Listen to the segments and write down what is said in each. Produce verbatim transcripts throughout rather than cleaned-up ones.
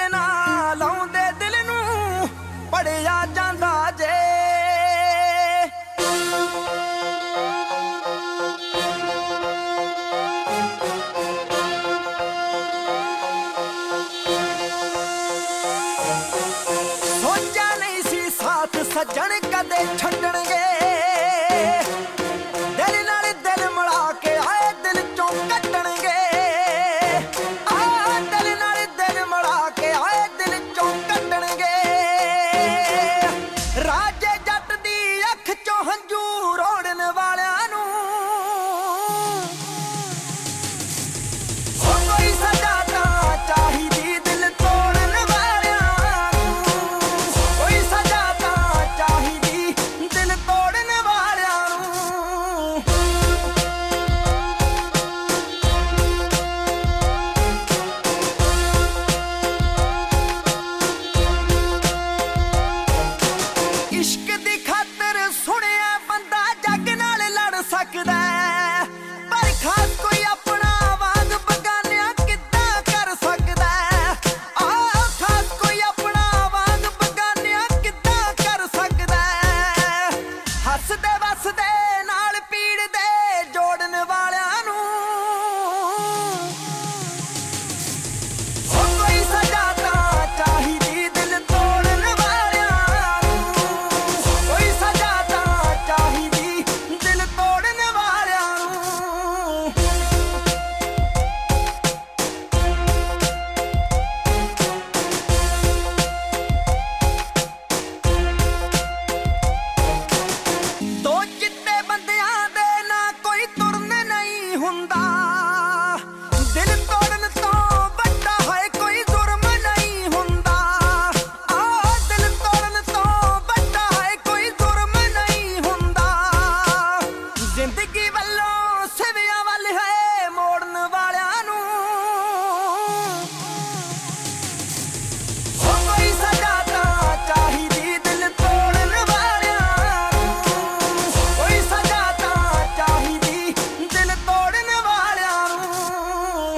ਤੇਰੇ ਨਾਲ ਆਉਂਦੇ ਦਿਲ ਨੂੰ ਪੜਿਆ ਜਾਂਦਾ ਜੇ। ਸੋਚਿਆ ਨਹੀਂ ਸੀ ਸਾਥ ਸੱਜਣ ਕਦੇ ਛੱਡਣਗੇ, ਦਿਲ ਨਾਲ ਦਿਲ ਮਿਲਾ ਕੇ ਆਏ ਦਿਲ ਚੋਂ ਕੱਢਣਗੇ। ਆਹ ਦਿਲ ਨਾਲ ਦਿਲ ਮਿਲਾ ਕੇ ਆਏ ਦਿਲ ਚੋਂ ਕੱਢਣਗੇ। ਰਾਜੇ ਜੱਟ ਦੀ ਅੱਖ ਚੋਂ ਹੰਝੂ ਰੋੜਨ ਵਾਲਿਆਂ ਨੂੰ ਹੋ ਕੋਈ ਸਜ਼ਾ ਤਾਂ ਚਾਹੀਦੀ ਦਿਲ ਤੋੜਨ ਵਾਲਿਆਂ ਨੂੰ। ਕੋਈ ਸਜ਼ਾ ਤਾਂ ਚਾਹੀਦੀ ਦਿਲ ਤੋੜਨ ਵਾਲਿਆਂ ਨੂੰ। ਇਸ਼ਕ ਦੀ ਖਾਤਰ ਸੁਣਿਆ ਬੰਦਾ ਜੱਗ ਨਾਲ ਲੜ ਸਕਦਾ, ਪਰ ਖਾਸ ਕੋਈ ਆਪਣਾ ਵਾਂਗ ਬਗਾਨਿਆਂ ਕਿੱਦਾਂ ਕਰ ਸਕਦਾ। ਆਹ ਖਾਸ ਕੋਈ ਆਪਣਾ ਵਾਂਗ ਬਗਾਨਿਆਂ ਕਿੱਦਾਂ ਕਰ ਸਕਦਾ। ਹੱਸਦੇ ਵਸਦੇ ਨਾਲ ਪੀੜ ਦੇ ਜੋੜਨ ਵਾਲਿਆਂ ਨੂੰ ਹੋ ਕੋਈ ਸਜ਼ਾ ਤਾਂ ਚਾਹੀਦੀ ਦਿਲ ਤੋੜਨ ਵਾਲਿਆਂ ਨੂੰ। ਕੋਈ ਸਜ਼ਾ ਤਾਂ ਚਾਹੀਦੀ ਦਿਲ ਤੋੜਨ ਵਾਲਿਆਂ ਨੂੰ। ਦੋ ਚਿੱਟੇ ਬੰਦਿਆਂ ਦੇ ਨਾ ਕੋਈ ਤੁਰਨ ਨਹੀਂ ਹੁੰਦਾ। ਦਿਲ ਤੋੜਨ ਤੋਂ ਵੱਡਾ ਹੈ ਕੋਈ ਜ਼ੁਰਮ ਨਹੀਂ ਹੁੰਦਾ। ਆਹ ਦਿਲ ਤੋੜਨ ਤੋਂ ਵੱਡਾ ਹੈ ਕੋਈ ਜ਼ੁਰਮ ਨਹੀਂ ਹੁੰਦਾ। ਜ਼ਿੰਦਗੀ ਵੱਲੋਂ ਸਿਵਿਆਂ ਵੱਲ ਹੈ ਮੋੜਨ ਵਾਲਿਆਂ ਨੂੰ ਹੋ ਕੋਈ ਸਜ਼ਾ ਤਾਂ ਚਾਹੀਦੀ ਦਿਲ ਤੋੜਨ ਵਾਲਿਆਂ ਨੂੰ। ਕੋਈ ਸਜ਼ਾ ਤਾਂ ਚਾਹੀਦੀ ਦਿਲ ਤੋੜਨ ਵਾਲਿਆਂ ਨੂੰ।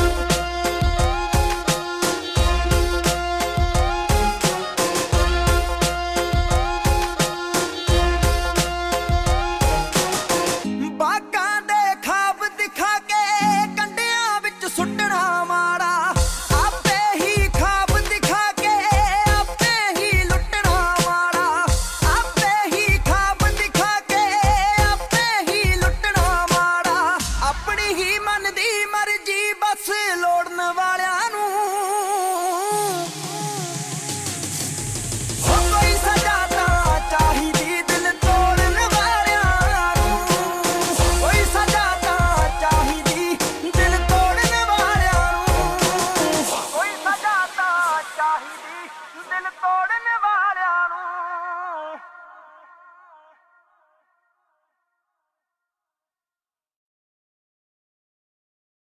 ਬਾਗਾਂ ਦੇ ਖਾਬ ਦਿਖਾ ਕੇ ਕੰਡਿਆਂ ਵਿੱਚ ਸੁੱਟਣਾ ਮਾੜਾ। ਆਪੇ ਹੀ ਖਾਬ ਦਿਖਾ ਕੇ ਆਪੇ ਹੀ ਲੁੱਟਣਾ ਮਾੜਾ। ਆਪੇ ਹੀ ਖਾਬ ਦਿਖਾ ਕੇ ਆਪੇ ਹੀ ਲੁੱਟਣਾ ਮਾੜਾ। ਆਪਣੀ ਹੀ ਮਨ ਦੀ ਮਰਜ਼ੀ ਬਸ ਲੋੜਨ ਵਾਲਿਆਂ ਨੂੰ ਹੋ ਕੋਈ ਸਜ਼ਾ ਤਾਂ ਚਾਹੀਦੀ ਦਿਲ ਤੋੜਨ ਵਾਲਿਆਂ ਨੂੰ। ਕੋਈ ਸਜ਼ਾ ਤਾਂ ਚਾਹੀਦੀ ਦਿਲ ਤੋੜਨ ਵਾਲਿਆਂ ਨੂੰ। ਕੋਈ ਸਜ਼ਾ ਤਾਂ ਚਾਹੀਦੀ ਦਿਲ ਤੋੜਨ